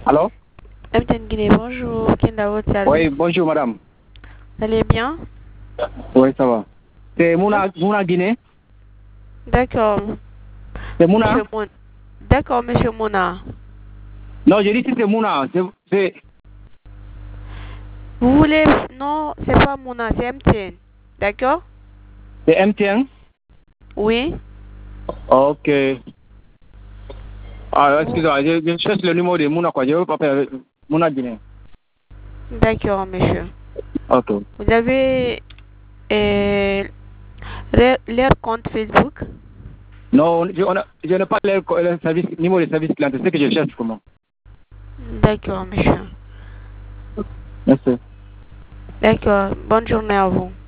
Allô? MTN Guinée, bonjour. Kenda votre service. Oui, bonjour madame. Vous allez bien? Oui, ça va. C'est Mouna Guinée? D'accord. C'est Mouna? Monsieur Mouna. D'accord, monsieur Mouna. Non, je dis que c'est Mouna. C'est Vous voulez... Non, c'est pas Mouna, c'est MTN. D'accord? MTN? Oui. Ok. Ah, excusez-moi, je cherche le numéro de Mouna, quoi. Je veux pas faire Mouna Guinée. D'accord, monsieur. Ok. Vous avez leur compte Facebook? Non, je n'ai pas le service, numéro de service client. C'est ce que je cherche, comment? D'accord, monsieur. Merci. D'accord. Bonne journée à vous.